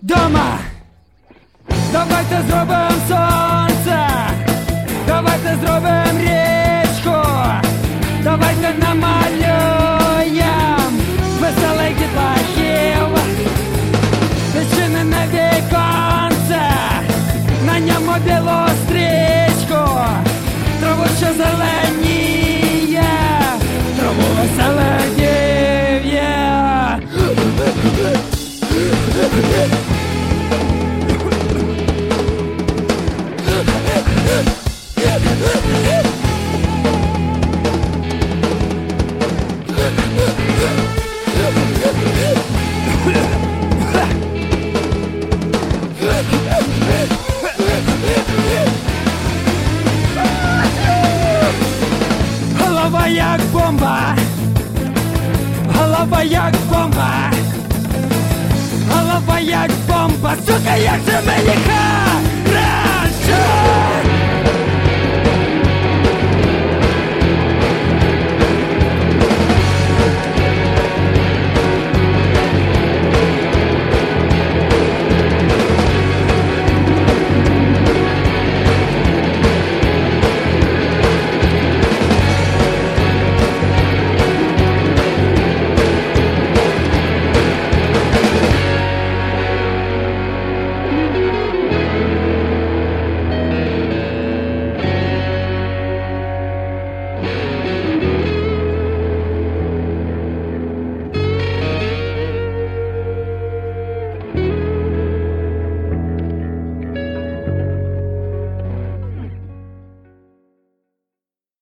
Дома, давайте зробимо сонце, давайте зробимо річку, давайте намалюємо веселих дітлахів, відчинене віконце, на ньому білу стрічку, траву, що зеленіє, траву зеленіє. Голова як бомба, голова як бомба, голова як бомба, сука, як же мені